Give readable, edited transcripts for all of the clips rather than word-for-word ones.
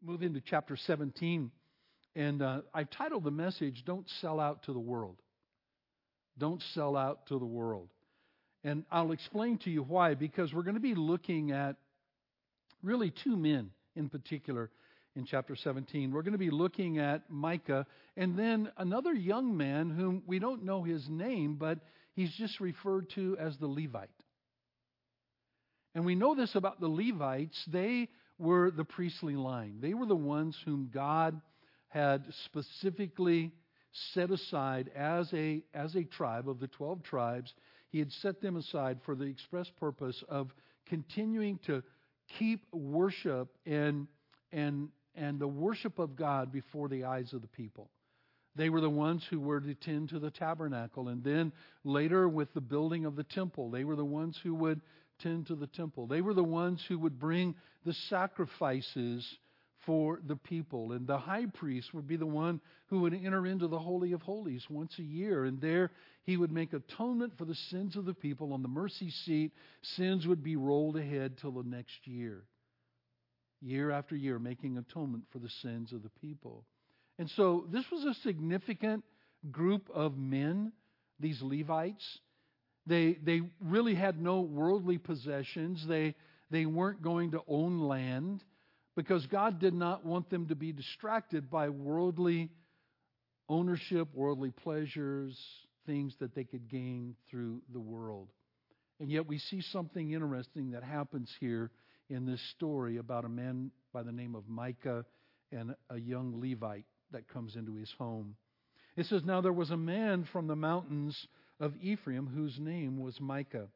move into chapter 17. And I've titled the message, Don't Sell Out to the World. Don't sell out to the world. And I'll explain to you why, because we're going to be looking at really two men in particular in chapter 17. We're going to be looking at Micah and then another young man whom we don't know his name, but he's just referred to as the Levite. And we know this about the Levites. They were the priestly line. They were the ones whom God had specifically set aside as a tribe of the 12 tribes. He had set them aside for the express purpose of continuing to keep worship and the worship of God before the eyes of the people. They were the ones who were to tend to the tabernacle, and then later with the building of the temple, they were the ones who would tend to the temple. They were the ones who would bring the sacrifices for the people. And the high priest would be the one who would enter into the Holy of Holies once a year. And there he would make atonement for the sins of the people on the mercy seat. Sins would be rolled ahead till the next year. Year after year, making atonement for the sins of the people. And so this was a significant group of men, these Levites. They really had no worldly possessions. They weren't going to own land, because God did not want them to be distracted by worldly ownership, worldly pleasures, things that they could gain through the world. And yet we see something interesting that happens here in this story about a man by the name of Micah and a young Levite that comes into his home. It says, Now there was a man from the mountains of Ephraim whose name was Micah.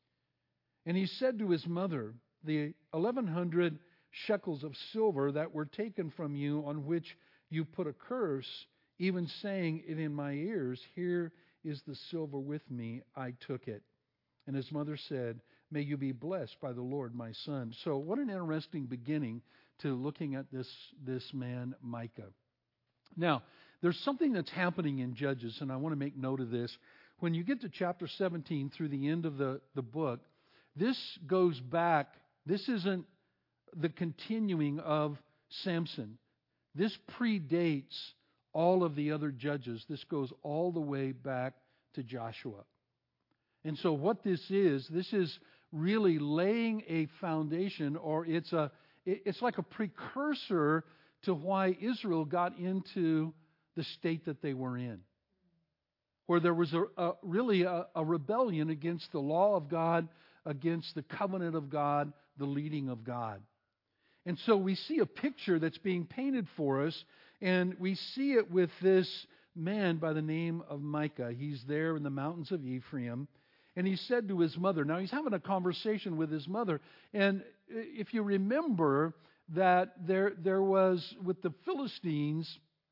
And he said to his mother, The 1,100 shekels of silver that were taken from you, on which you put a curse, even saying it in my ears, Here is the silver with me, I took it. And his mother said, May you be blessed by the Lord, my son. So what an interesting beginning to looking at this man, Micah. Now, there's something that's happening in Judges, and I want to make note of this. When you get to chapter 17 through the end of the book, this goes back. This isn't the continuing of Samson. This predates all of the other judges. This goes all the way back to Joshua. And so what this is really laying a foundation, or it's like a precursor to why Israel got into the state that they were in, where there was really a rebellion against the law of God, against the covenant of God, the leading of God. And so we see a picture that's being painted for us, and we see it with this man by the name of Micah. He's there in the mountains of Ephraim, and he said to his mother, now he's having a conversation with his mother, and if you remember that there was, with the Philistines,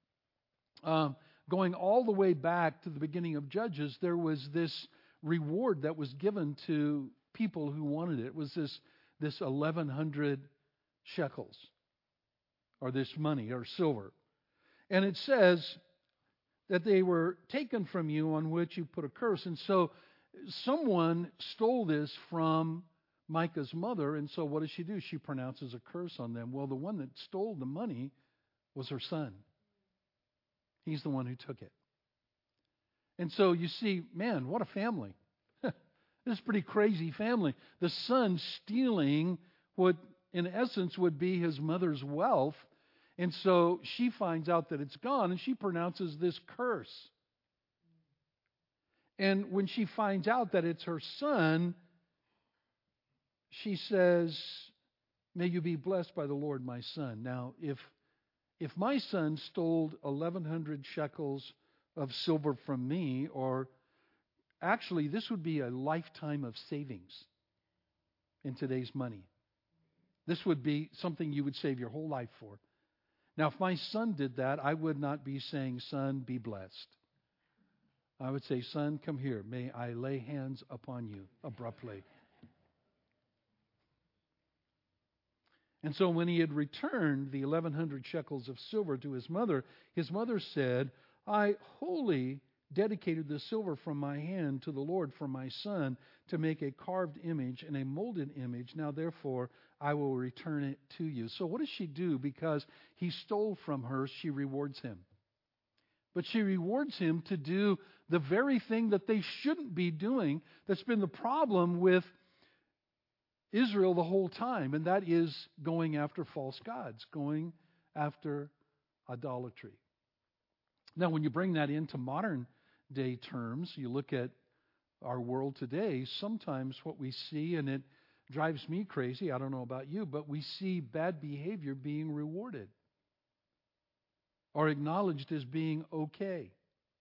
going all the way back to the beginning of Judges, there was this reward that was given to people who wanted it. It was this 1,100 shekels, or this money, or silver. And it says that they were taken from you, on which you put a curse. And so someone stole this from Micah's mother, and so what does she do? She pronounces a curse on them. Well, the one that stole the money was her son. He's the one who took it. And so you see, man, what a family. This is a pretty crazy family. The son stealing what in essence would be his mother's wealth. And so she finds out that it's gone, and she pronounces this curse. And when she finds out that it's her son, she says, May you be blessed by the Lord, my son. Now, if my son stole 1,100 shekels of silver from me, or actually this would be a lifetime of savings in today's money. This would be something you would save your whole life for. Now, if my son did that, I would not be saying, Son, be blessed. I would say, Son, come here. May I lay hands upon you abruptly. And so when he had returned the 1,100 shekels of silver to his mother said, I wholly dedicated the silver from my hand to the Lord for my son to make a carved image and a molded image. Now, therefore, I will return it to you. So what does she do? Because he stole from her, she rewards him. But she rewards him to do the very thing that they shouldn't be doing. That's been the problem with Israel the whole time, and that is going after false gods, going after idolatry. Now, when you bring that into modern day terms, you look at our world today, sometimes what we see, and it drives me crazy, I don't know about you, but we see bad behavior being rewarded or acknowledged as being okay.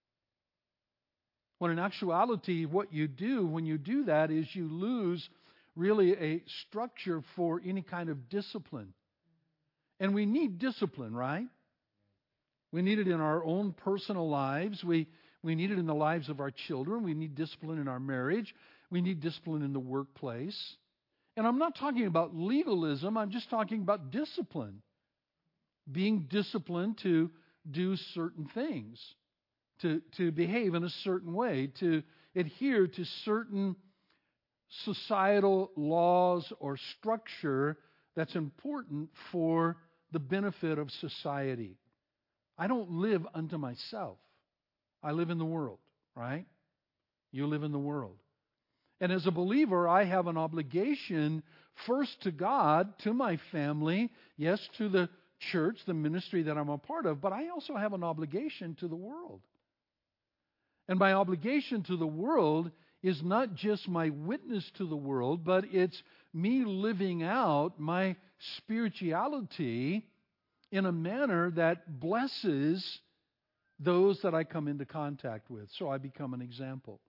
When in actuality, what you do when you do that is you lose really a structure for any kind of discipline. And we need discipline, right? We need it in our own personal lives. We need it in the lives of our children. We need discipline in our marriage. We need discipline in the workplace. And I'm not talking about legalism. I'm just talking about discipline. Being disciplined to do certain things, to behave in a certain way, to adhere to certain societal laws or structure that's important for the benefit of society. I don't live unto myself. I live in the world, right? You live in the world. And as a believer, I have an obligation first to God, to my family, yes, to the church, the ministry that I'm a part of, but I also have an obligation to the world. And my obligation to the world is not just my witness to the world, but it's me living out my spirituality in a manner that blesses those that I come into contact with. So I become an example.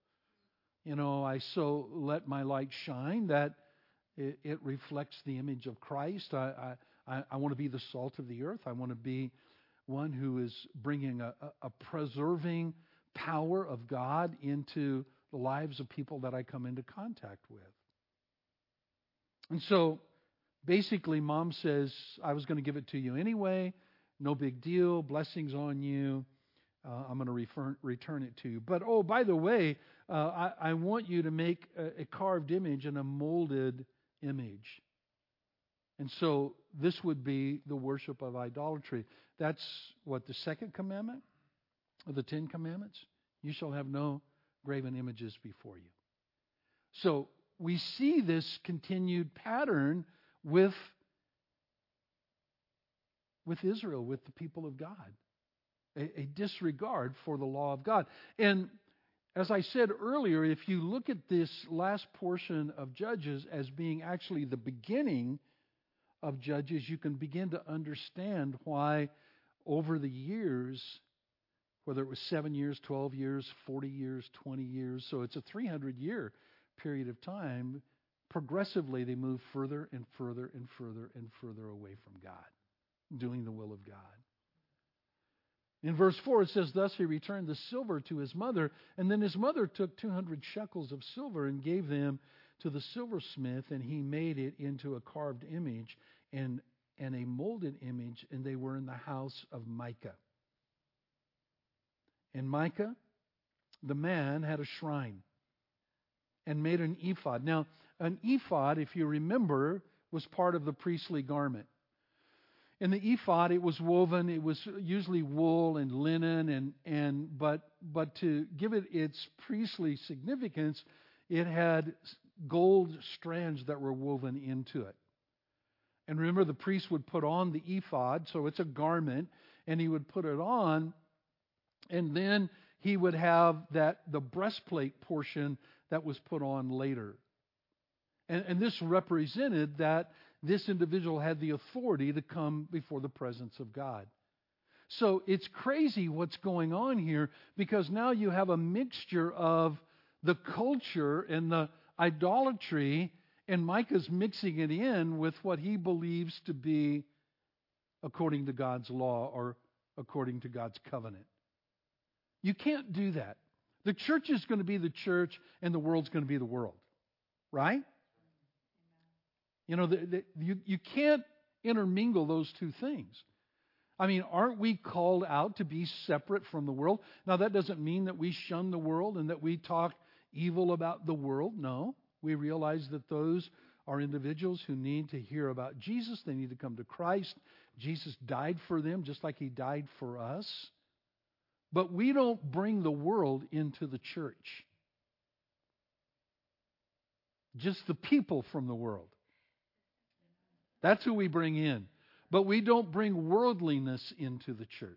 I so let my light shine that it reflects the image of Christ. I want to be the salt of the earth. I want to be one who is bringing a preserving power of God into the lives of people that I come into contact with. And so basically, Mom says, I was going to give it to you anyway. No big deal. Blessings on you. I'm going to return it to you. But, by the way, I want you to make a carved image and a molded image. And so this would be the worship of idolatry. That's what, the second commandment of the 10 Commandments? You shall have no graven images before you. So we see this continued pattern with Israel, with the people of God. A disregard for the law of God. And as I said earlier, if you look at this last portion of Judges as being actually the beginning of Judges, you can begin to understand why over the years, whether it was 7 years, 12 years, 40 years, 20 years, so it's a 300-year period of time, progressively they move further and further and further and further away from God, doing the will of God. In verse 4 it says, thus he returned the silver to his mother, and then his mother took 200 shekels of silver and gave them to the silversmith, and he made it into a carved image and a molded image, and they were in the house of Micah. And Micah, the man, had a shrine and made an ephod. Now, an ephod, if you remember, was part of the priestly garment. In the ephod, it was woven. It was usually wool and linen, but to give it its priestly significance, it had gold strands that were woven into it. And remember, the priest would put on the ephod, so it's a garment, and he would put it on, and then he would have the breastplate portion that was put on later. And this represented that this individual had the authority to come before the presence of God. So it's crazy what's going on here, because now you have a mixture of the culture and the idolatry, and Micah's mixing it in with what he believes to be according to God's law or according to God's covenant. You can't do that. The church is going to be the church, and the world's going to be the world. Right? You can't intermingle those two things. I mean, aren't we called out to be separate from the world? Now, that doesn't mean that we shun the world and that we talk evil about the world. No. We realize that those are individuals who need to hear about Jesus. They need to come to Christ. Jesus died for them just like He died for us. But we don't bring the world into the church. Just the people from the world. That's who we bring in. But we don't bring worldliness into the church.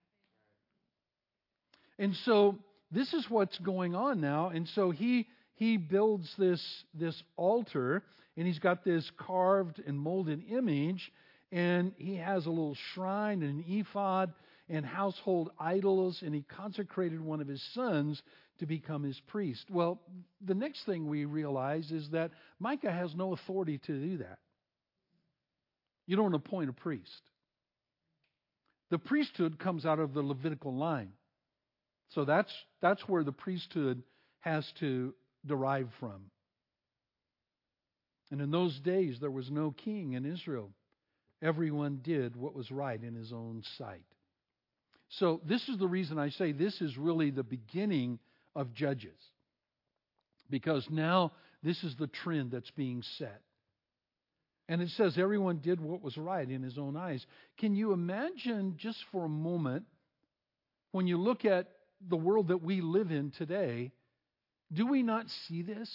And so this is what's going on now. And so he builds this altar, and he's got this carved and molded image, and he has a little shrine and an ephod and household idols, and he consecrated one of his sons to become his priest. Well, the next thing we realize is that Micah has no authority to do that. You don't appoint a priest. The priesthood comes out of the Levitical line. So that's where the priesthood has to derive from. And in those days, there was no king in Israel. Everyone did what was right in his own sight. So this is the reason I say this is really the beginning of Judges. Because now this is the trend that's being set. And it says everyone did what was right in his own eyes. Can you imagine just for a moment, when you look at the world that we live in today, do we not see this?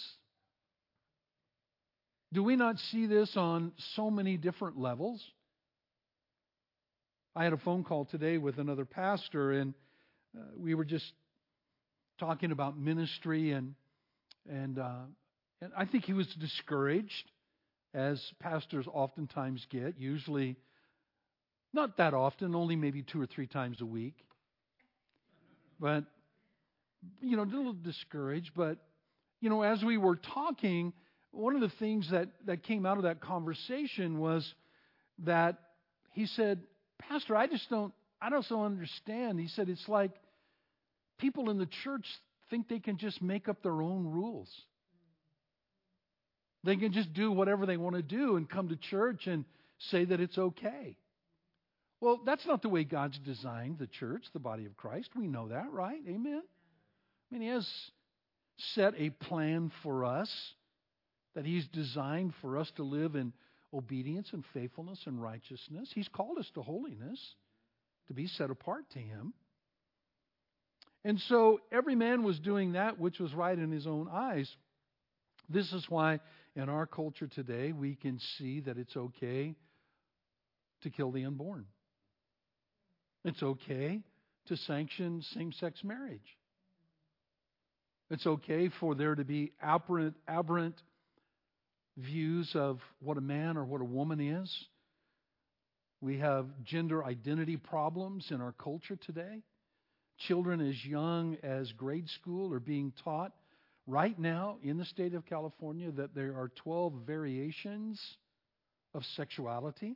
Do we not see this on so many different levels? I had a phone call today with another pastor, and we were just talking about ministry, and I think he was discouraged, as pastors oftentimes get, usually not that often, only maybe 2 or 3 times a week. But, a little discouraged. But, as we were talking, one of the things that came out of that conversation was that he said, Pastor, I just don't understand. He said, it's like people in the church think they can just make up their own rules. They can just do whatever they want to do and come to church and say that it's okay. Well, that's not the way God's designed the church, the body of Christ. We know that, right? Amen? I mean, He has set a plan for us that He's designed for us to live in obedience and faithfulness and righteousness. He's called us to holiness, to be set apart to Him. And so every man was doing that which was right in his own eyes. This is why in our culture today we can see that it's okay to kill the unborn. It's okay to sanction same-sex marriage. It's okay for there to be aberrant views of what a man or what a woman is. We have gender identity problems in our culture today. Children as young as grade school are being taught right now in the state of California that there are 12 variations of sexuality.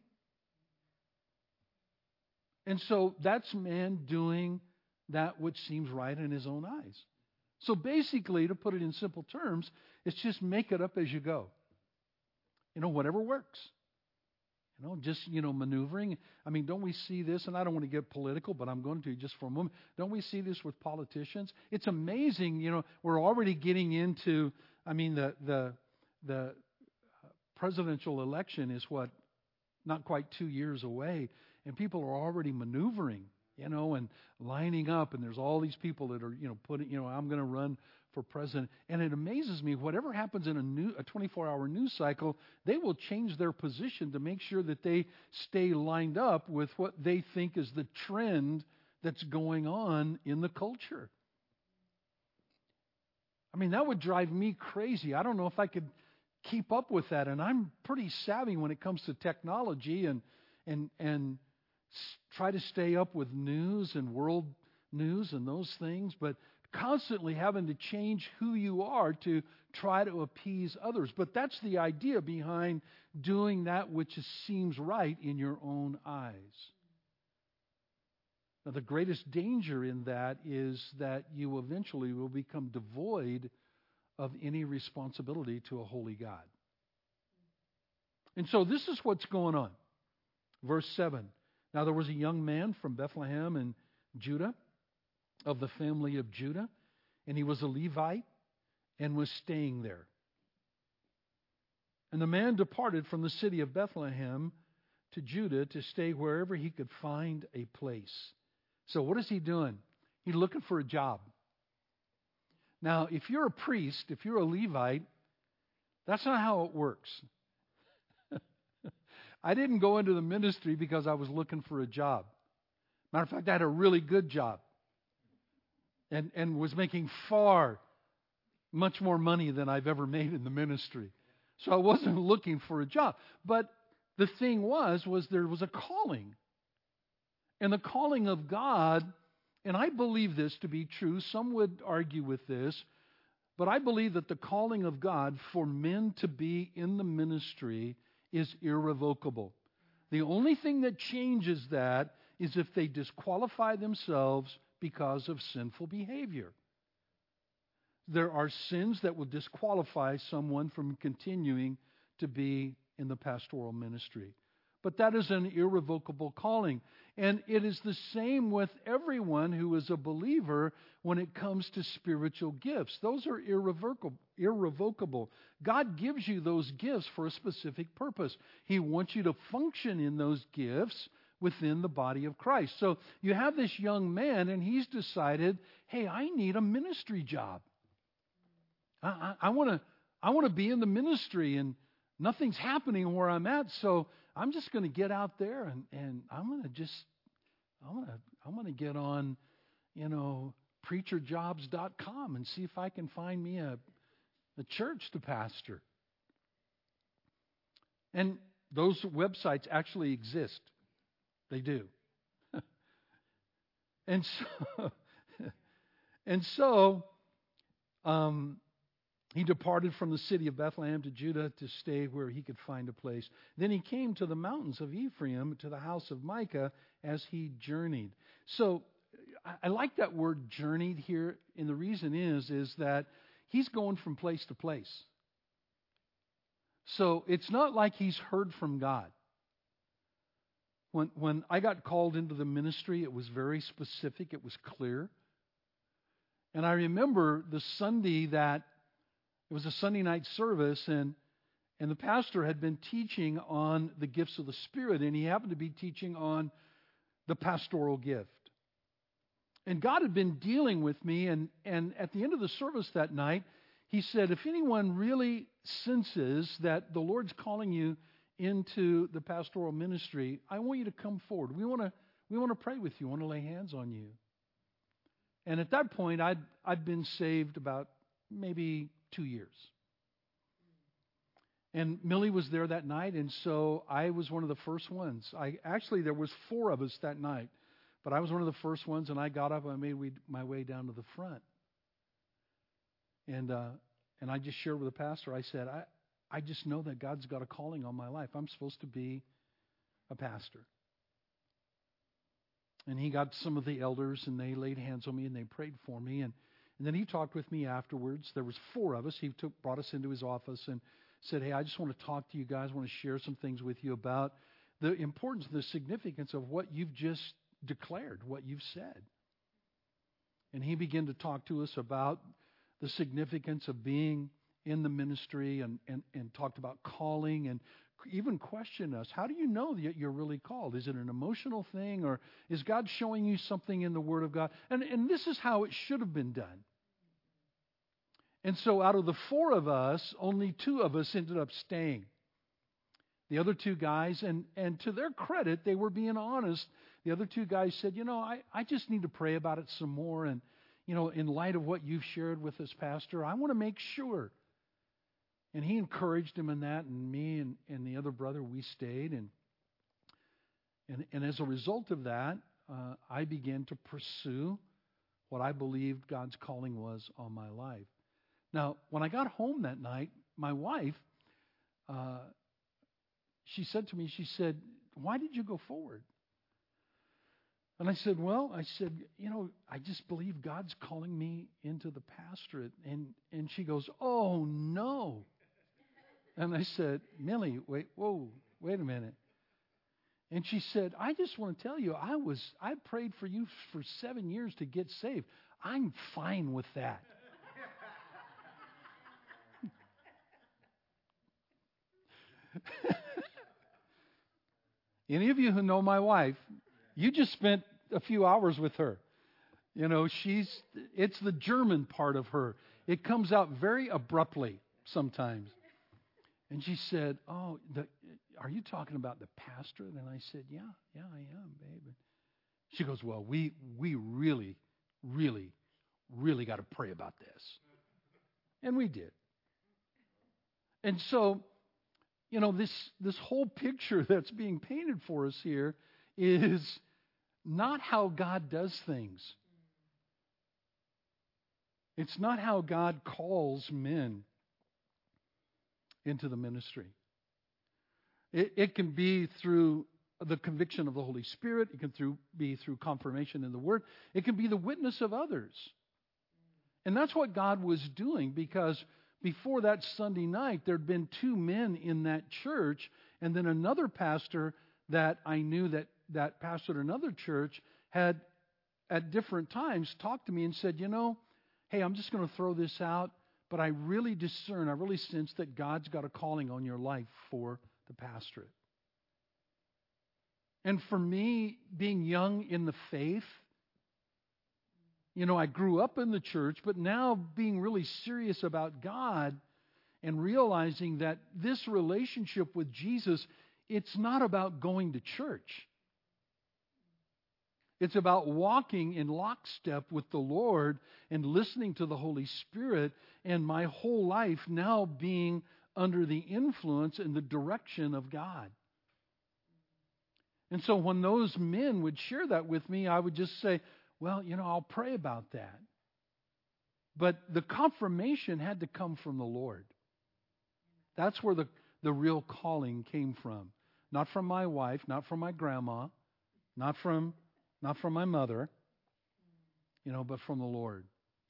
And so that's man doing that which seems right in his own eyes. So basically, to put it in simple terms, it's just make it up as you go. Whatever works. Just maneuvering. I mean, don't we see this? And I don't want to get political, but I'm going to just for a moment. Don't we see this with politicians? It's amazing. We're already getting into. I mean, the presidential election is not quite 2 years away, and people are already maneuvering. And lining up, and there's all these people that are putting. I'm going to run for president. And it amazes me, whatever happens in a 24-hour news cycle, they will change their position to make sure that they stay lined up with what they think is the trend that's going on in the culture. I mean, that would drive me crazy. I don't know if I could keep up with that. And I'm pretty savvy when it comes to technology and try to stay up with news and world news and those things, but constantly having to change who you are to try to appease others. But that's the idea behind doing that which seems right in your own eyes. Now, the greatest danger in that is that you eventually will become devoid of any responsibility to a holy God. And so this is what's going on. Verse 7. Now there was a young man from Bethlehem in Judah, of the family of Judah, and he was a Levite and was staying there. And the man departed from the city of Bethlehem to Judah to stay wherever he could find a place. So what is he doing? He's looking for a job. Now, if you're a priest, if you're a Levite, that's not how it works. I didn't go into the ministry because I was looking for a job. Matter of fact, I had a really good job and was making much more money than I've ever made in the ministry. So I wasn't looking for a job. But the thing was there was a calling. And the calling of God, and I believe this to be true, some would argue with this, but I believe that the calling of God for men to be in the ministry is irrevocable. The only thing that changes that is if they disqualify themselves because of sinful behavior. There are sins that will disqualify someone from continuing to be in the pastoral ministry. But that is an irrevocable calling. And it is the same with everyone who is a believer when it comes to spiritual gifts. Those are irrevocable. God gives you those gifts for a specific purpose. He wants you to function in those gifts within the body of Christ. So you have this young man, and he's decided, hey, I need a ministry job. I want to be in the ministry, and nothing's happening where I'm at, so I'm just going to get out there and I'm going to get on, preacherjobs.com and see if I can find me a church to pastor. And those websites actually exist. They do. And so he departed from the city of Bethlehem to Judah to stay where he could find a place. Then he came to the mountains of Ephraim, to the house of Micah, as he journeyed. So I like that word journeyed here, and the reason is that he's going from place to place. So it's not like he's heard from God. When I got called into the ministry, it was very specific, it was clear. And I remember the Sunday that it was a Sunday night service, and the pastor had been teaching on the gifts of the Spirit, and he happened to be teaching on the pastoral gift. And God had been dealing with me, and at the end of the service that night, he said, if anyone really senses that the Lord's calling you into the pastoral ministry, I want you to come forward. We want to pray with you. We want to lay hands on you. And at that point, I'd been saved about maybe 2 years. And Millie was there that night, and so I was one of the first ones. There was 4 of us that night, but I was one of the first ones, and I got up and I made my way down to the front. And I just shared with the pastor, I said, I just know that God's got a calling on my life. I'm supposed to be a pastor. And he got some of the elders, and they laid hands on me, and they prayed for me, and then he talked with me afterwards. There was 4 of us. He brought us into his office and said, hey, I just want to talk to you guys. I want to share some things with you about the importance, the significance of what you've just declared, what you've said. And he began to talk to us about the significance of being in the ministry and talked about calling and even questioned us. How do you know that you're really called? Is it an emotional thing, or is God showing you something in the Word of God? And this is how it should have been done. And so out of the 4 of us, only 2 of us ended up staying. The other 2 guys, and to their credit, they were being honest. The other 2 guys said, I just need to pray about it some more. And, in light of what you've shared with us, Pastor, I want to make sure. And he encouraged him in that, and me and the other brother, we stayed. And as a result of that, I began to pursue what I believed God's calling was on my life. Now, when I got home that night, my wife, she said to me, why did you go forward? And I said, I just believe God's calling me into the pastorate. And she goes, oh, no. And I said, Millie, wait a minute. And she said, I just want to tell you, I prayed for you for 7 years to get saved. I'm fine with that. Any of you who know my wife, you just spent a few hours with her. You know, it's the German part of her. It comes out very abruptly sometimes. And she said, oh, are you talking about the pastor? And I said, yeah, I am, babe. She goes, well, we really, really, really got to pray about this. And we did. And so, you know, this whole picture that's being painted for us here is not how God does things. It's not how God calls men into the ministry. It can be through the conviction of the Holy Spirit. It can be through confirmation in the Word. It can be the witness of others. And that's what God was doing, because before that Sunday night, there had been 2 men in that church, and then another pastor that I knew that pastored another church had at different times talked to me and said, you know, hey, I'm just going to throw this out, but I really sense that God's got a calling on your life for the pastorate. And for me, being young in the faith, you know, I grew up in the church, but now being really serious about God and realizing that this relationship with Jesus, it's not about going to church. It's about walking in lockstep with the Lord and listening to the Holy Spirit, and my whole life now being under the influence and the direction of God. And so when those men would share that with me, I would just say, well, you know, I'll pray about that. But the confirmation had to come from the Lord. That's where the real calling came from. Not from my wife, not from my grandma, not from my mother, you know, but from the Lord.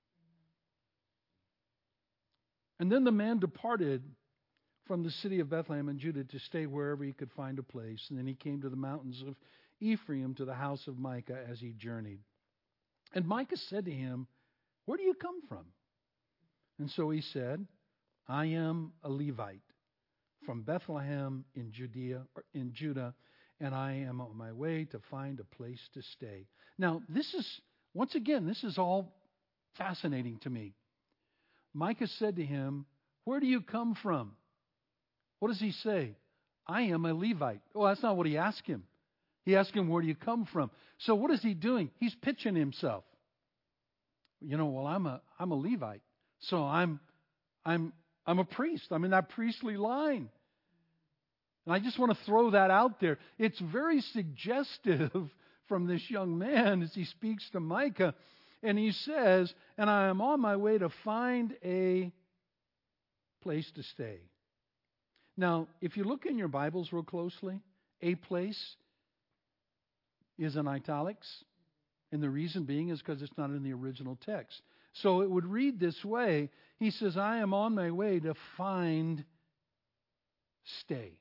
And then the man departed from the city of Bethlehem in Judah to stay wherever he could find a place. And then he came to the mountains of Ephraim, to the house of Micah, as he journeyed. And Micah said to him, where do you come from? And so he said, I am a Levite from Bethlehem in Judah, and I am on my way to find a place to stay. Now, this is all fascinating to me. Micah said to him, where do you come from? What does he say? I am a Levite. Oh, that's not what he asked him. He asked him, where do you come from? So what is he doing? He's pitching himself. You know, well, I'm a Levite, so I'm a priest. I'm in that priestly line. And I just want to throw that out there. It's very suggestive from this young man as he speaks to Micah. And he says, and I am on my way to find a place to stay. Now, if you look in your Bibles real closely, a place is in italics. And the reason being is because it's not in the original text. So it would read this way. He says, I am on my way to find stay.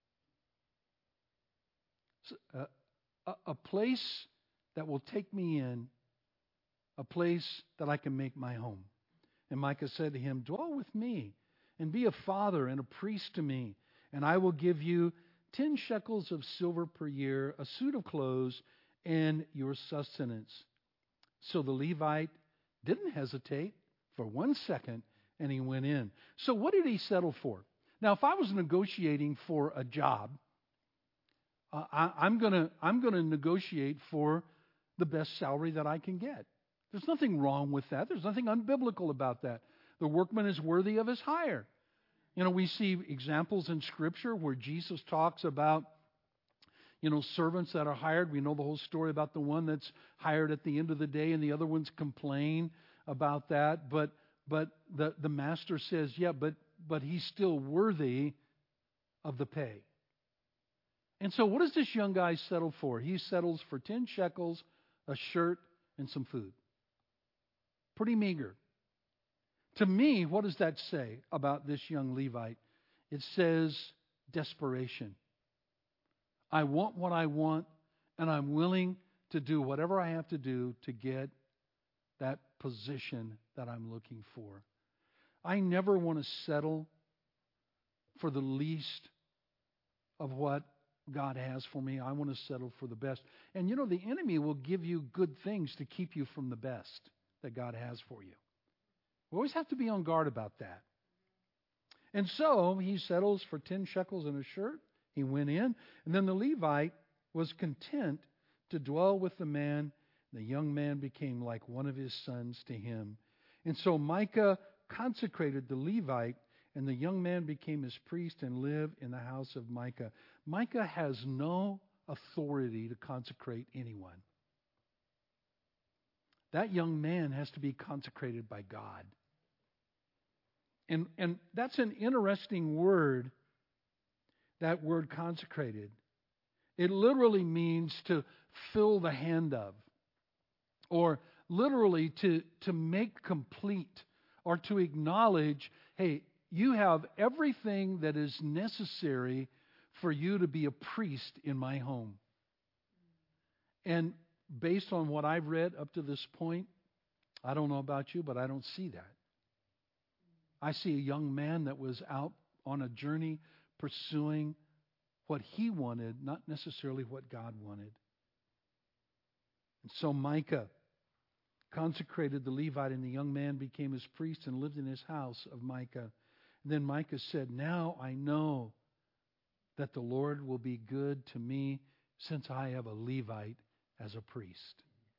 A place that will take me in, a place that I can make my home. And Micah said to him, dwell with me and be a father and a priest to me, and I will give you 10 shekels of silver per year, a suit of clothes, and your sustenance. So the Levite didn't hesitate for 1 second, and he went in. So what did he settle for? Now, if I was negotiating for a job, I'm gonna negotiate for the best salary that I can get. There's nothing wrong with that. There's nothing unbiblical about that. The workman is worthy of his hire. You know, we see examples in Scripture where Jesus talks about, you know, servants that are hired. We know the whole story about the one that's hired at the end of the day, and the other ones complain about that. But the master says, yeah, but he's still worthy of the pay. And so what does this young guy settle for? He settles for 10 shekels, a shirt, and some food. Pretty meager. To me, what does that say about this young Levite? It says desperation. I want what I want, and I'm willing to do whatever I have to do to get that position that I'm looking for. I never want to settle for the least of what God has for me. I want to settle for the best. And the enemy will give you good things to keep you from the best that God has for you. We always have to be on guard about that. And so he settles for 10 shekels and a shirt. He went in. And then the Levite was content to dwell with the man. The young man became like one of his sons to him. And so Micah consecrated the Levite, and the young man became his priest and lived in the house of Micah. Micah has no authority to consecrate anyone. That young man has to be consecrated by God. And that's an interesting word, that word consecrated. It literally means to fill the hand of, or literally to make complete, or to acknowledge, hey, you have everything that is necessary for you to be a priest in my home. And based on what I've read up to this point, I don't know about you, but I don't see that. I see a young man that was out on a journey pursuing what he wanted, not necessarily what God wanted. And so Micah consecrated the Levite, and the young man became his priest and lived in his house of Micah. And then Micah said, now I know that the Lord will be good to me since I have a Levite as a priest.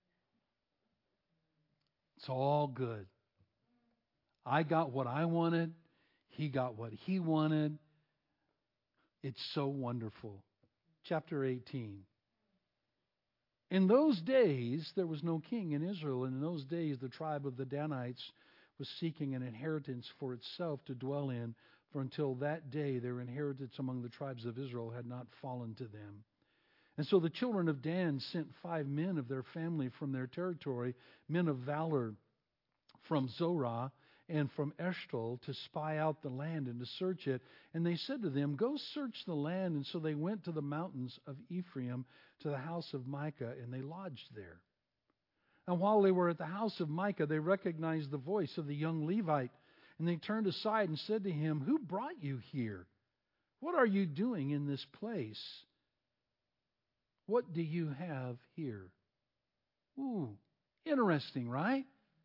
It's all good. I got what I wanted. He got what he wanted. It's so wonderful. Chapter 18. In those days, there was no king in Israel. And in those days, the tribe of the Danites was seeking an inheritance for itself to dwell in. For until that day, their inheritance among the tribes of Israel had not fallen to them. And so the children of Dan sent 5 men of their family from their territory, men of valor from Zorah and from Eshtaol, to spy out the land and to search it. And they said to them, go search the land. And so they went to the mountains of Ephraim, to the house of Micah, and they lodged there. And while they were at the house of Micah, they recognized the voice of the young Levite. And they turned aside and said to him, who brought you here? What are you doing in this place? What do you have here? Ooh, interesting, right?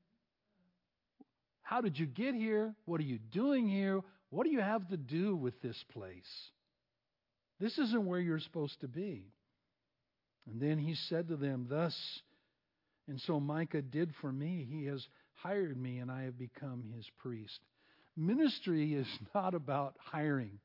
How did you get here? What are you doing here? What do you have to do with this place? This isn't where you're supposed to be. And then he said to them, thus, and so Micah did for me. He has hired me, and I have become his priest. Ministry is not about hiring.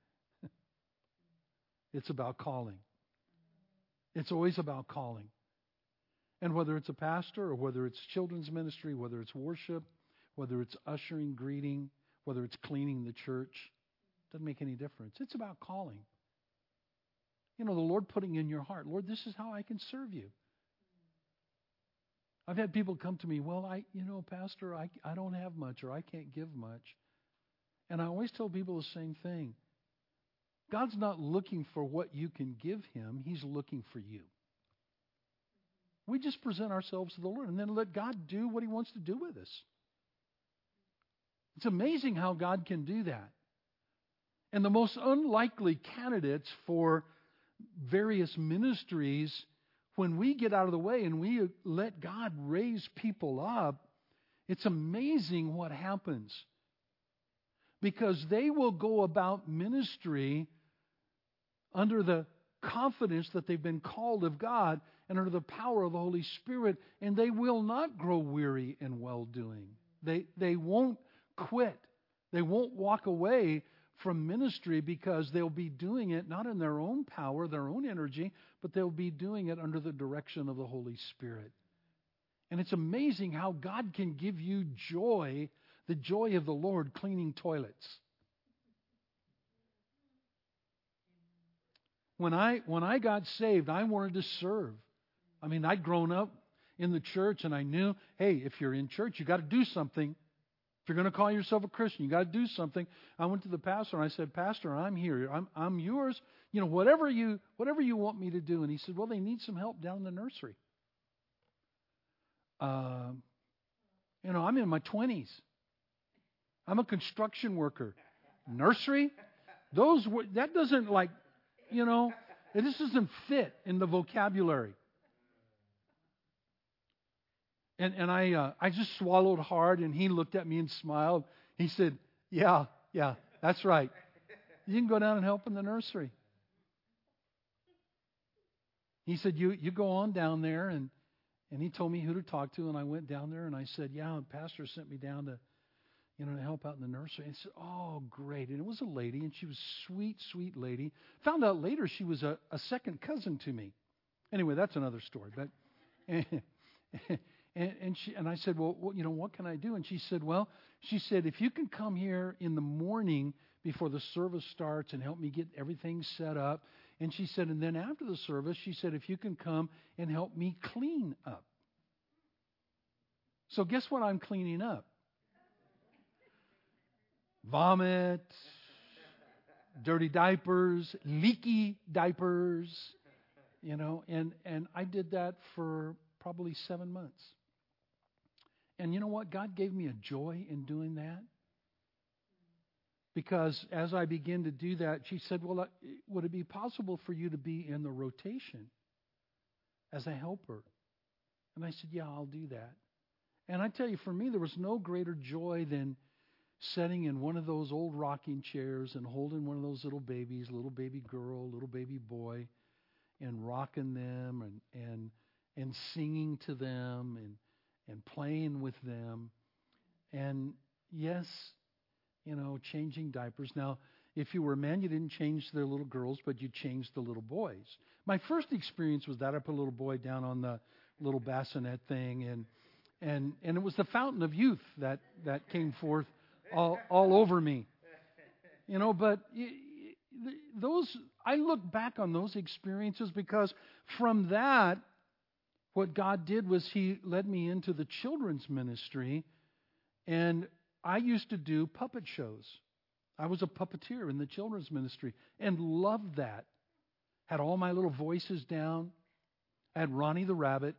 It's about calling. It's always about calling. And whether it's a pastor, or whether it's children's ministry, whether it's worship, whether it's ushering, greeting, whether it's cleaning the church, doesn't make any difference. It's about calling. The Lord putting in your heart, Lord, this is how I can serve you. I've had people come to me, well, Pastor, I don't have much, or I can't give much. And I always tell people the same thing. God's not looking for what you can give him. He's looking for you. We just present ourselves to the Lord and then let God do what he wants to do with us. It's amazing how God can do that. And the most unlikely candidates for various ministries, when we get out of the way and we let God raise people up, it's amazing what happens. Because they will go about ministry under the confidence that they've been called of God and under the power of the Holy Spirit, and they will not grow weary in well-doing. They won't quit. They won't walk away from ministry because they'll be doing it not in their own power, their own energy, but they'll be doing it under the direction of the Holy Spirit. And it's amazing how God can give you joy, the joy of the Lord cleaning toilets. When I got saved, I wanted to serve. I'd grown up in the church and I knew, hey, if you're in church, you got to do something. If you're going to call yourself a Christian, you got to do something. I went to the pastor and I said, Pastor, I'm here. I'm yours. You know, whatever you want me to do. And he said, well, they need some help down in the nursery. You know, I'm in my 20s. I'm a construction worker. Nursery? That doesn't like, you know, this doesn't fit in the vocabulary. And I just swallowed hard, and he looked at me and smiled. He said, yeah, that's right. You can go down and help in the nursery. He said, you go on down there, and he told me who to talk to, and I went down there, and I said, yeah, the pastor sent me down to, you know, to help out in the nursery. And he said, oh, great. And it was a lady, and she was a sweet, sweet lady. Found out later she was a second cousin to me. Anyway, that's another story. But and I said, well, you know, what can I do? And she said, if you can come here in the morning before the service starts and help me get everything set up. And she said, and then after the service, she said, if you can come and help me clean up. So guess what I'm cleaning up? Vomit, dirty diapers, leaky diapers, you know, and I did that for probably 7 months. And you know what? God gave me a joy in doing that. Because as I began to do that, she said, well, would it be possible for you to be in the rotation as a helper? And I said, yeah, I'll do that. And I tell you, for me, there was no greater joy than sitting in one of those old rocking chairs and holding one of those little babies, little baby girl, little baby boy, and rocking them and singing to them and playing with them. And yes, you know, changing diapers. Now, if you were a man, you didn't change the little girls, but you changed the little boys. My first experience was that I put a little boy down on the little bassinet thing, and it was the fountain of youth that came forth all over me. You know, but I look back on those experiences because from that, what God did was He led me into the children's ministry, and I used to do puppet shows. I was a puppeteer in the children's ministry and loved that. Had all my little voices down. I had Ronnie the Rabbit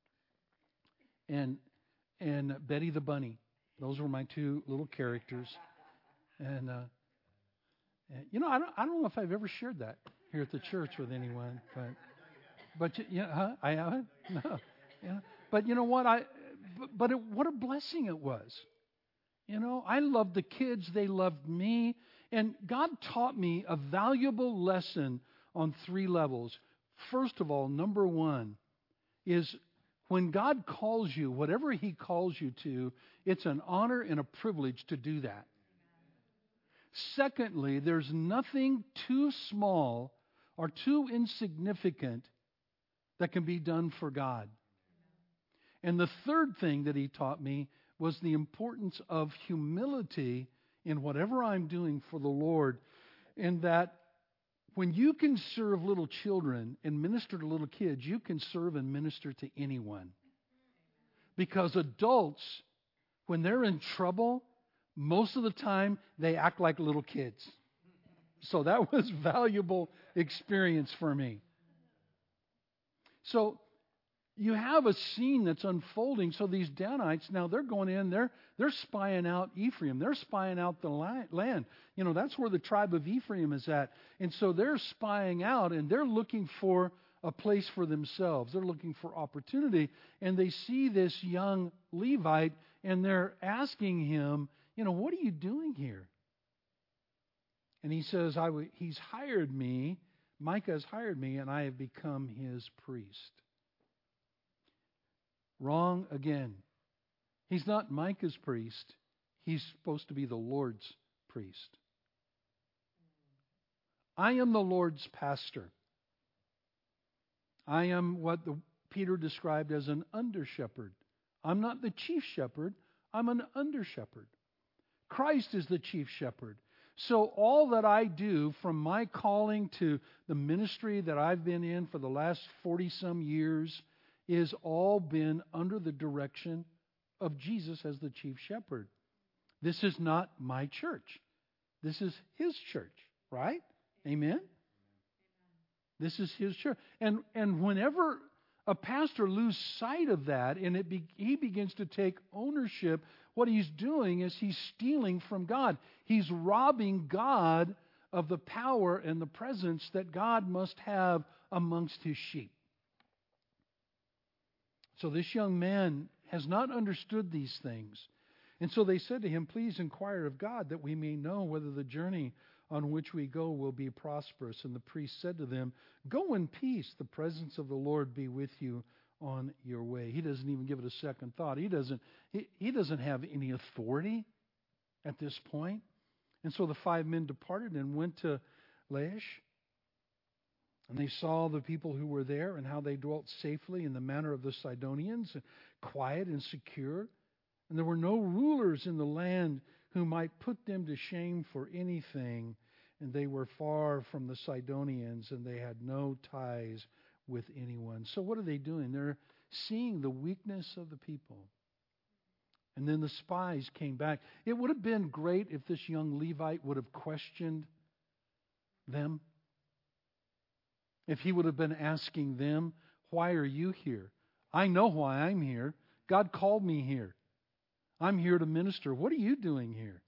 and Betty the Bunny. Those were my two little characters. And you know, I don't know if I've ever shared that here at the church with anyone, but I haven't. No, yeah. But you know what? What a blessing it was. You know, I loved the kids. They loved me. And God taught me a valuable lesson on 3 levels. First of all, number 1 is when God calls you, whatever He calls you to, it's an honor and a privilege to do that. Secondly, there's nothing too small or too insignificant that can be done for God. And the third thing that He taught me was the importance of humility in whatever I'm doing for the Lord. And that when you can serve little children and minister to little kids, you can serve and minister to anyone. Because adults, when they're in trouble, most of the time they act like little kids. So that was valuable experience for me. So you have a scene that's unfolding. So these Danites, now they're going in, they're spying out Ephraim. They're spying out the land. You know, that's where the tribe of Ephraim is at. And so they're spying out, and they're looking for a place for themselves. They're looking for opportunity. And they see this young Levite, and they're asking him, you know, what are you doing here? And he says, he's hired me, Micah has hired me, and I have become his priest. Wrong again. He's not Micah's priest. He's supposed to be the Lord's priest. I am the Lord's pastor. I am what Peter described as an under-shepherd. I'm not the chief shepherd. I'm an under-shepherd. Christ is the chief shepherd. So all that I do, from my calling to the ministry that I've been in for the last 40-some years, is all been under the direction of Jesus as the chief shepherd. This is not my church. This is his church, right? Amen? This is his church. And whenever a pastor loses sight of that and he begins to take ownership, what he's doing is he's stealing from God. He's robbing God of the power and the presence that God must have amongst his sheep. So this young man has not understood these things. And so they said to him, "Please inquire of God that we may know whether the journey on which we go will be prosperous." And the priest said to them, "Go in peace. The presence of the Lord be with you on your way." He doesn't even give it a second thought. He doesn't have any authority at this point. And so the 5 men departed and went to Laish. And they saw the people who were there and how they dwelt safely in the manner of the Sidonians, quiet and secure. And there were no rulers in the land who might put them to shame for anything. And they were far from the Sidonians, and they had no ties with anyone. So what are they doing? They're seeing the weakness of the people. And then the spies came back. It would have been great if this young Levite would have questioned them. If he would have been asking them, "Why are you here? I know why I'm here. God called me here. I'm here to minister. What are you doing here?"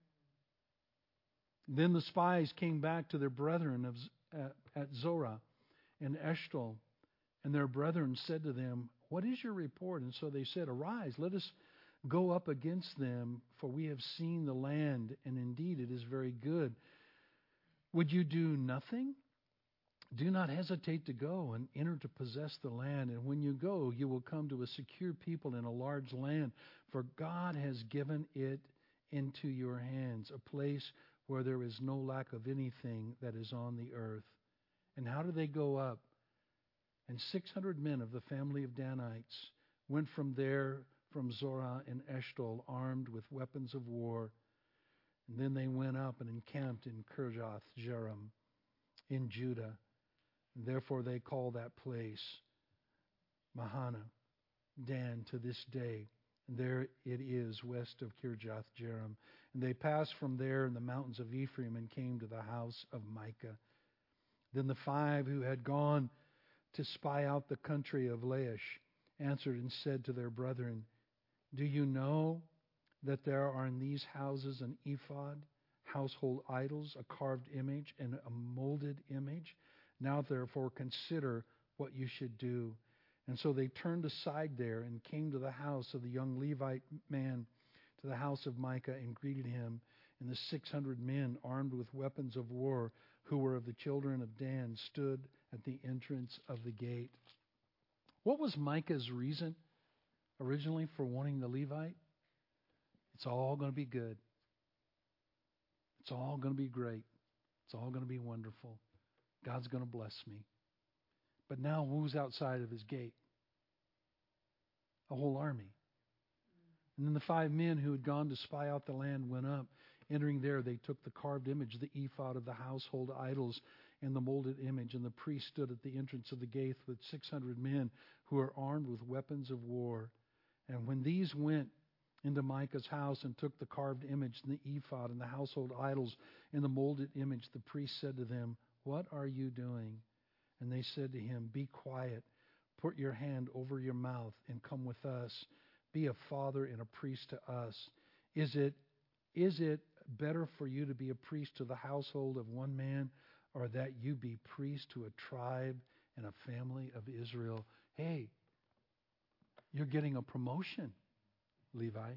Then the spies came back to their brethren at Zorah and Eshtaol, and their brethren said to them, "What is your report?" And so they said, "Arise, let us go up against them, for we have seen the land, and indeed it is very good. Would you do nothing? Do not hesitate to go and enter to possess the land. And when you go, you will come to a secure people in a large land, for God has given it into your hands, a place where there is no lack of anything that is on the earth." And how did they go up? And 600 men of the family of Danites went from there, from Zorah and Eshtaol, armed with weapons of war. And then they went up and encamped in Kirjath Jearim in Judah. And therefore they call that place Mahana Dan to this day. And there it is west of Kirjath Jearim. And they passed from there in the mountains of Ephraim and came to the house of Micah. Then the 5 who had gone to spy out the country of Laish answered and said to their brethren, "Do you know that there are in these houses an ephod, household idols, a carved image, and a molded image? Now therefore consider what you should do." And so they turned aside there and came to the house of the young Levite man, to the house of Micah, and greeted him. And the 600 men armed with weapons of war, who were of the children of Dan, stood at the entrance of the gate. What was Micah's reason originally for wanting the Levite? It's all going to be good. It's all going to be great. It's all going to be wonderful. God's going to bless me. But now who's outside of his gate? A whole army. And then the 5 men who had gone to spy out the land went up. Entering there, they took the carved image, the ephod of the household idols, and the molded image. And the priest stood at the entrance of the gate with 600 men who were armed with weapons of war. And when these went into Micah's house and took the carved image and the ephod and the household idols and the molded image, the priest said to them, "What are you doing?" And they said to him, "Be quiet, put your hand over your mouth, and come with us. Be a father and a priest to us. Is it better for you to be a priest to the household of one man, or that you be priest to a tribe and a family of Israel?" Hey, you're getting a promotion, Levite.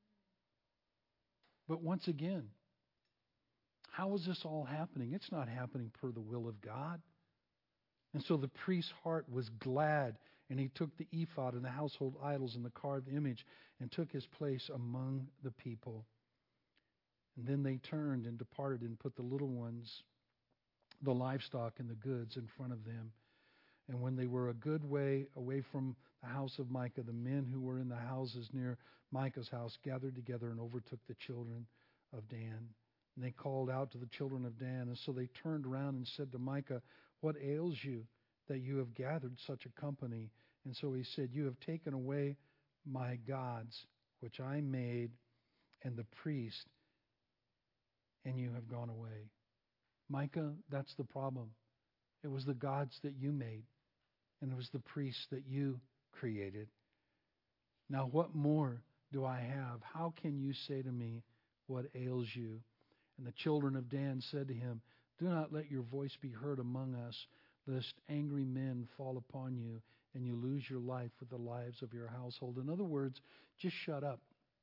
But once again, how is this all happening? It's not happening per the will of God. And so the priest's heart was glad, and he took the ephod and the household idols and the carved image and took his place among the people. And then they turned and departed and put the little ones, the livestock and the goods in front of them. And when they were a good way away from the house of Micah, the men who were in the houses near Micah's house gathered together and overtook the children of Dan. And they called out to the children of Dan. And so they turned around and said to Micah, "What ails you that you have gathered such a company?" And so he said, "You have taken away my gods, which I made, and the priest, and you have gone away. Micah, that's the problem. It was the gods that you made, and it was the priests that you created. Now what more do I have? How can you say to me, what ails you? And the children of Dan said to him, do not let your voice be heard among us, lest angry men fall upon you, and you lose your life with the lives of your household. In other words, just shut up.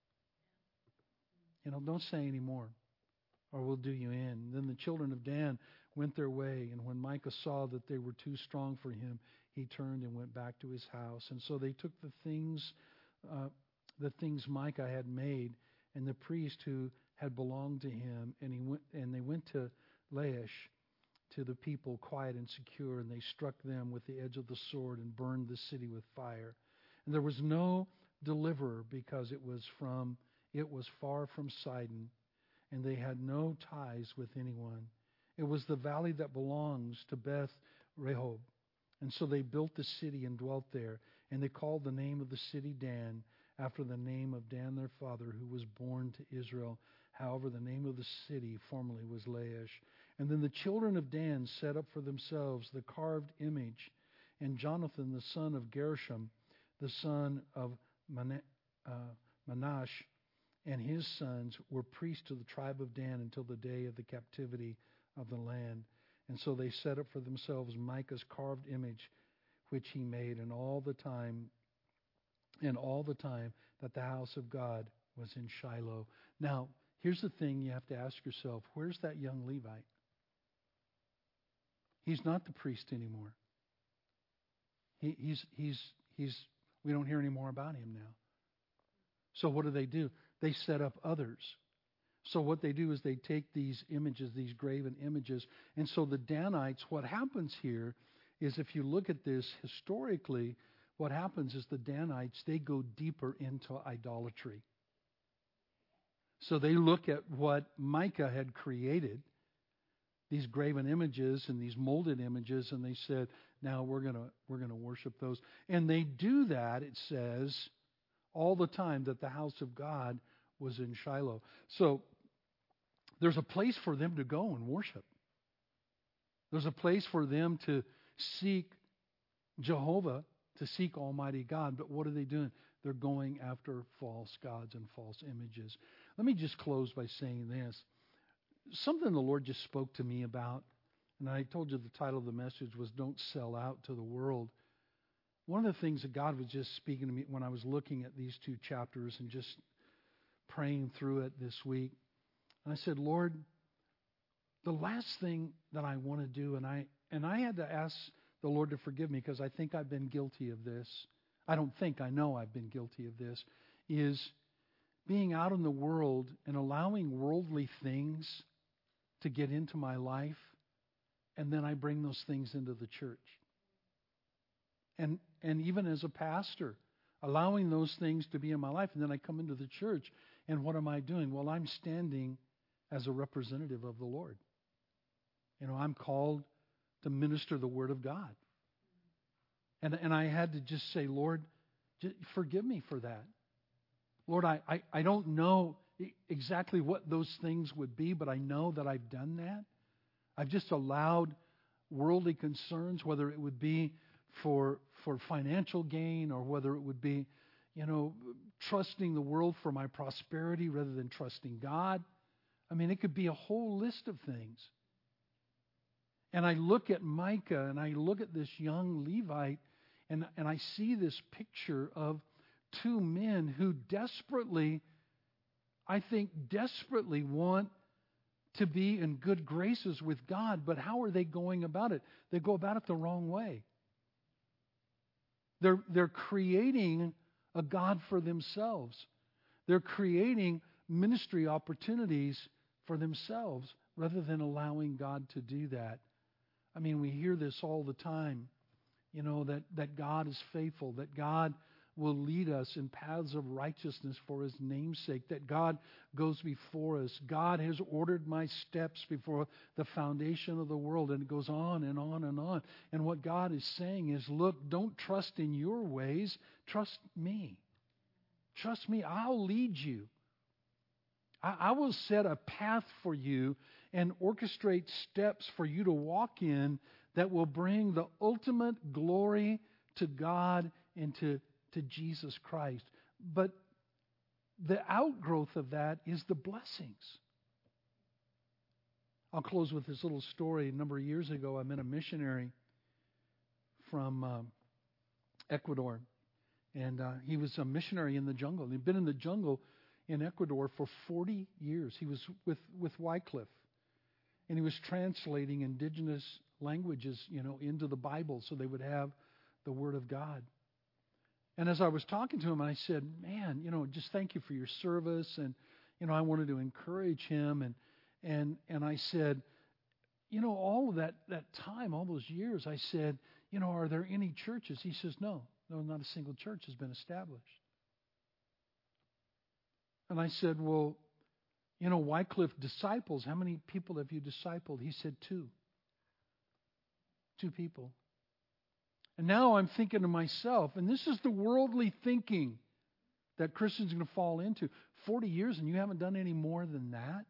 Don't say any more, or we'll do you in. Then the children of Dan went their way, and when Micah saw that they were too strong for him, he turned and went back to his house. And so they took the things Micah had made, and the priest who had belonged to him, and they went to Laish, to the people quiet and secure, and they struck them with the edge of the sword and burned the city with fire. And there was no deliverer, because it was far from Sidon, and they had no ties with anyone. It was the valley that belongs to Beth Rehob. And so they built the city and dwelt there, and they called the name of the city Dan, after the name of Dan their father, who was born to Israel. However, the name of the city formerly was Laish. And then the children of Dan set up for themselves the carved image. And Jonathan, the son of Gershom, the son of Manash, and his sons were priests to the tribe of Dan until the day of the captivity of the land. And so they set up for themselves Micah's carved image, which he made, and all the time that the house of God was in Shiloh. Now, here's the thing you have to ask yourself: where's that young Levite? He's not the priest anymore. We don't hear any more about him now. So what do? They set up others. So what they do is they take these images, these graven images, and so the Danites, what happens here is, if you look at this historically, what happens is the Danites, they go deeper into idolatry. So they look at what Micah had created, these graven images and these molded images, and they said, now we're gonna worship those. And they do that, it says, all the time that the house of God was in Shiloh. So there's a place for them to go and worship. There's a place for them to seek Jehovah, to seek Almighty God. But what are they doing? They're going after false gods and false images. Let me just close by saying this. Something the Lord just spoke to me about, and I told you the title of the message was Don't Sell Out to the World. One of the things that God was just speaking to me when I was looking at these two chapters and just praying through it this week, and I said, Lord, the last thing that I want to do, and I had to ask the Lord to forgive me, because I think I've been guilty of this. I know I've been guilty of this, is being out in the world and allowing worldly things to get into my life, and then I bring those things into the church. And even as a pastor, allowing those things to be in my life, and then I come into the church, and what am I doing? Well, I'm standing as a representative of the Lord. I'm called to minister the Word of God. And I had to just say, Lord, forgive me for that. Lord, I don't know exactly what those things would be, but I know that I've done that. I've just allowed worldly concerns, whether it would be for financial gain, or whether it would be, trusting the world for my prosperity rather than trusting God. I mean, it could be a whole list of things. And I look at Micah, and I look at this young Levite, and I see this picture of two men who desperately want to be in good graces with God. But how are they going about it? They go about it the wrong way. They're creating a God for themselves. They're creating ministry opportunities for themselves rather than allowing God to do that. I mean, we hear this all the time, that God is faithful, that God will lead us in paths of righteousness for His name's sake, that God goes before us. God has ordered my steps before the foundation of the world, and it goes on and on and on. And what God is saying is, look, don't trust in your ways, trust me. Trust me, I'll lead you. I will set a path for you and orchestrate steps for you to walk in that will bring the ultimate glory to God and to Jesus Christ. But the outgrowth of that is the blessings. I'll close with this little story. A number of years ago, I met a missionary from Ecuador. And he was a missionary in the jungle. He'd been in the jungle in Ecuador for 40 years. He was with Wycliffe. And he was translating indigenous languages, into the Bible so they would have the Word of God. And as I was talking to him, I said, man, just thank you for your service. And, I wanted to encourage him. And I said, all of that time, all those years, I said, are there any churches? He says, no, not a single church has been established. And I said, well, Wycliffe disciples, how many people have you discipled? He said, 2. 2 people. And now I'm thinking to myself, and this is the worldly thinking that Christians are going to fall into. 40 years and you haven't done any more than that?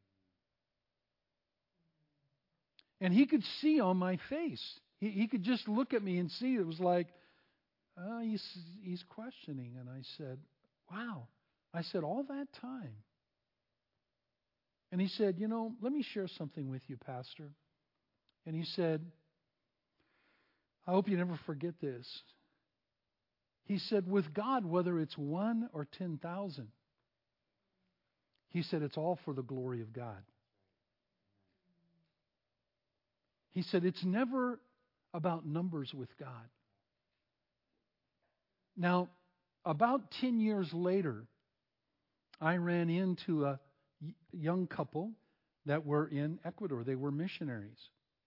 And he could see on my face. He could just look at me and see. It was like, he's questioning. And I said, wow. I said, all that time. And he said, let me share something with you, Pastor. And he said, I hope you never forget this. He said, with God, whether it's 1 or 10,000, he said, it's all for the glory of God. He said, it's never about numbers with God. Now, about 10 years later, I ran into a young couple that were in Ecuador. They were missionaries.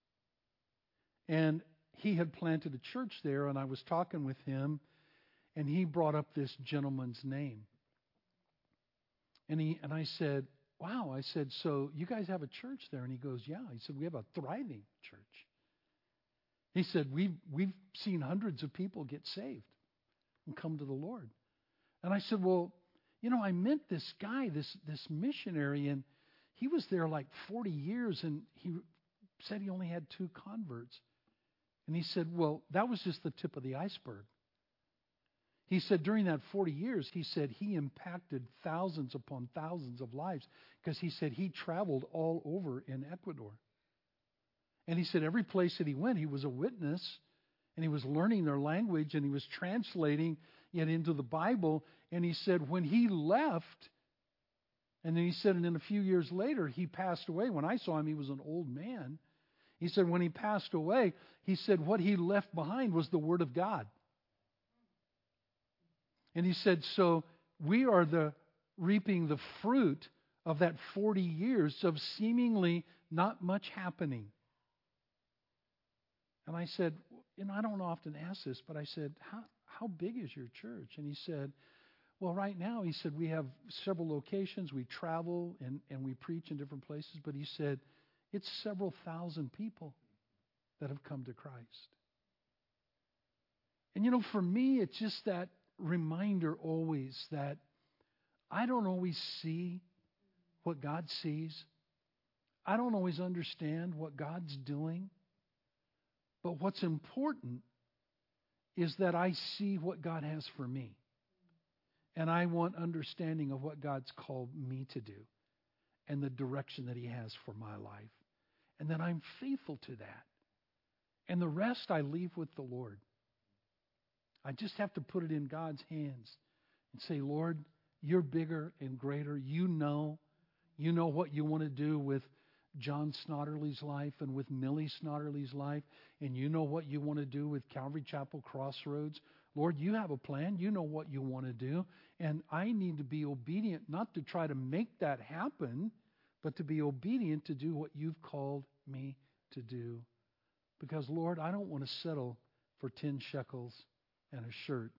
And he had planted a church there, and I was talking with him, and he brought up this gentleman's name. And I said, wow. I said, so you guys have a church there? And he goes, yeah. He said, we have a thriving church. He said, we've seen hundreds of people get saved and come to the Lord. And I said, well, I met this guy, this missionary, and he was there like 40 years, and he said he only had 2 converts. And he said, well, that was just the tip of the iceberg. He said during that 40 years, he said he impacted thousands upon thousands of lives because he said he traveled all over in Ecuador. And he said every place that he went, he was a witness, and he was learning their language, and he was translating it into the Bible. And he said when he left, and then he said, and then a few years later, he passed away. When I saw him, he was an old man. He said when he passed away, he said what he left behind was the Word of God. And he said, so we are reaping the fruit of that 40 years of seemingly not much happening. And I said, I don't often ask this, but I said, how big is your church? And he said, well, right now, he said, we have several locations. We travel and we preach in different places. But he said, it's several thousand people that have come to Christ. And for me, it's just that reminder always that I don't always see what God sees. I don't always understand what God's doing. But what's important is that I see what God has for me. And I want understanding of what God's called me to do and the direction that He has for my life. And then I'm faithful to that. And the rest I leave with the Lord. I just have to put it in God's hands and say, Lord, you're bigger and greater. You know what you want to do with John Snodderly's life and with Millie Snodderly's life. And you know what you want to do with Calvary Chapel Crossroads. Lord, you have a plan. You know what you want to do. And I need to be obedient, not to try to make that happen, but to be obedient to do what you've called me to do. Because, Lord, I don't want to settle for 10 shekels and a shirt.